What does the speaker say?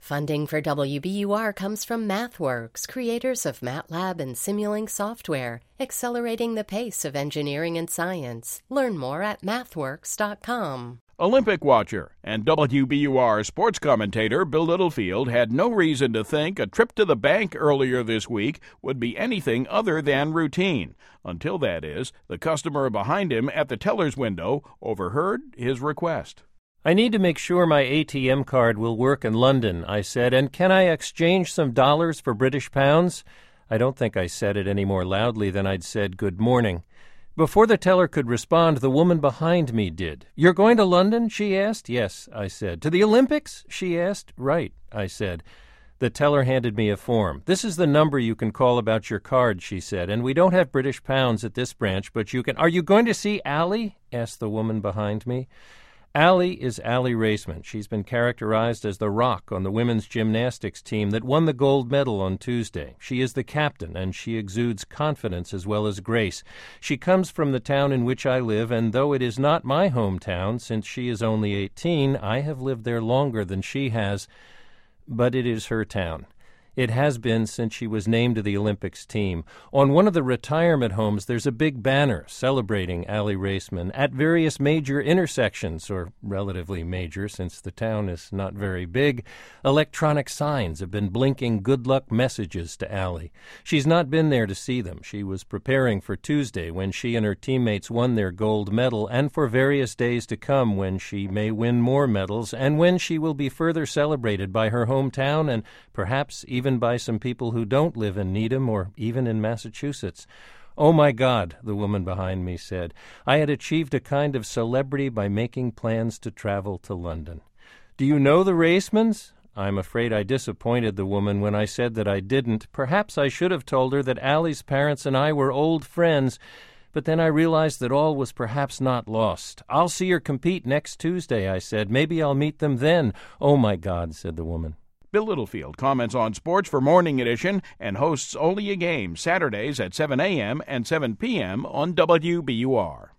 Funding for WBUR comes from MathWorks, creators of MATLAB and Simulink software, accelerating the pace of engineering and science. Learn more at mathworks.com. Olympic watcher and WBUR sports commentator Bill Littlefield had no reason to think a trip to the bank earlier this week would be anything other than routine, until, that is, the customer behind him at the teller's window overheard his request. "I need to make sure my ATM card will work in London," I said, "and can I exchange some dollars for British pounds?" I don't think I said it any more loudly than I'd said good morning. Before the teller could respond, the woman behind me did. "You're going to London?" she asked. "Yes," I said. "To the Olympics?" she asked. "Right," I said. The teller handed me a form. "This is the number you can call about your card," she said, "and we don't have British pounds at this branch, but you can—" "Are you going to see Allie?" asked the woman behind me. Allie is Aly Raisman. She's been characterized as the rock on the women's gymnastics team that won the gold medal on Tuesday. She is the captain, and she exudes confidence as well as grace. She comes from the town in which I live, and though it is not my hometown, since she is only 18, I have lived there longer than she has, but it is her town. It has been since she was named to the Olympics team. On one of the retirement homes, there's a big banner celebrating Aly Raisman at various major intersections, or relatively major since the town is not very big. Electronic signs have been blinking good luck messages to Aly. She's not been there to see them. She was preparing for Tuesday when she and her teammates won their gold medal, and for various days to come when she may win more medals, and when she will be further celebrated by her hometown and perhaps even by some people who don't live in Needham or even in Massachusetts. "Oh, my God," the woman behind me said. I had achieved a kind of celebrity by making plans to travel to London. "Do you know the Raismans?" I'm afraid I disappointed the woman when I said that I didn't. Perhaps I should have told her that Ally's parents and I were old friends, but then I realized that all was perhaps not lost. "I'll see her compete next Tuesday," I said. "Maybe I'll meet them then." "Oh, my God," said the woman. Bill Littlefield comments on sports for Morning Edition and hosts Only a Game Saturdays at 7 a.m. and 7 p.m. on WBUR.